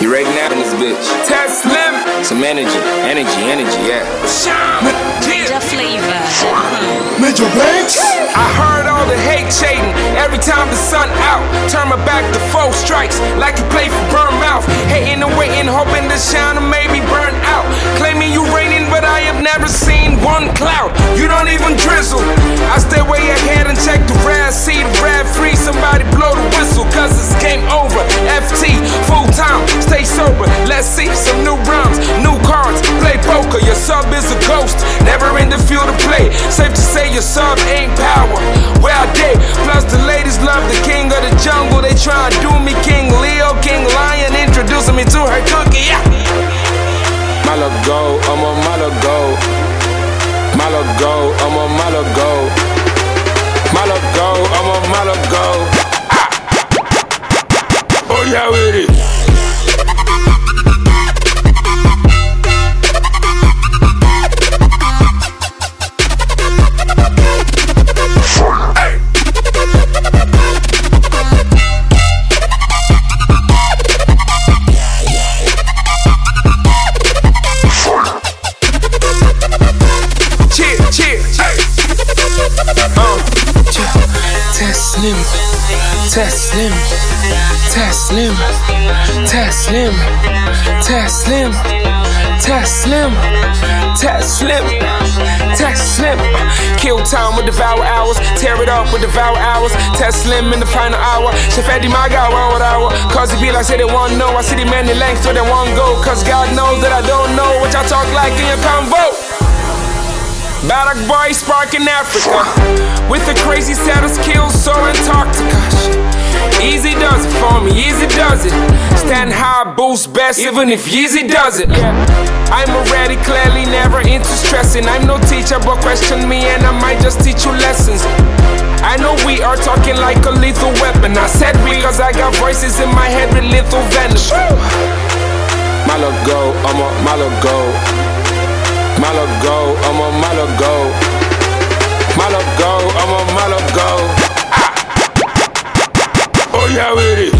You ready now in this bitch? Test Slim. Some energy, yeah. Ninja Flavor. Major Banks. I heard all the hate shading every time the sun out. Turn my back to 4 strikes like you play for Burnmouth. Hating and waiting, hoping to shine and maybe burn out. Claiming you raining, but I have never seen one cloud. You don't even drizzle. I stay way ahead and check the rad, see the rad free. Somebody blow the whistle, cause it's game over. FT, full time, stay sober. Let's see some new rhymes, new cards, play poker. Your sub is a ghost, never in the field to play. Safe to say your sub ain't power. Where I did, plus the ladies love the king of the jungle. They try to do me King Leo, King Lion, introducing me to her cookie. Yeah. Malago, I'm a Malago. Malago, I'm a Malago. Malago, I'm a Malago. Ah. Oh yeah, with it. Test Slim, Test Slim, Test Slim, Test Slim, Test Slim, Test Slim, Test Slim. Kill time with devour hours, tear it up with devour hours. Test Slim in the final hour. Shafedi Maga, hour. Cause it be like say they want know. I see the many lengths where they want go. Cause God knows that I don't know what y'all talk like in your convo. Barak boy sparking Africa with a crazy set of skills, so Antarctica. Easy does it for me, easy does it. Stand high, boost best, even if Yeezy does it. I'm already clearly never into stressing. I'm no teacher, but question me and I might just teach you lessons. I know we are talking like a lethal weapon. I said we cause I got voices in my head with lethal venom. Malago, I'm a Malago. Malago, I'm a Malago. Malago, I'm a Malago. Ah. Oh yeah, with it.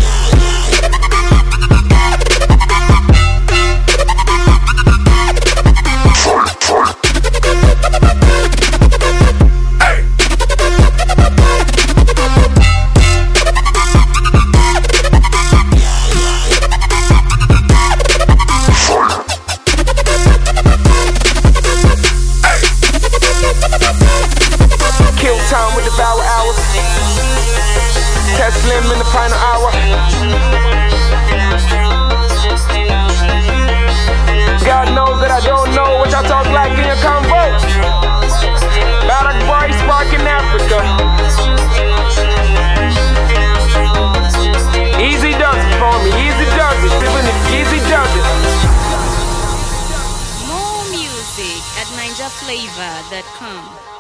Time with devour hours. Test Slim in the final hour. God knows that I don't know what y'all talk like in your convo. Barak boy sparking Africa. Easy does it for me, easy does it, even if easy does it. More music at NinjaFlavor.com.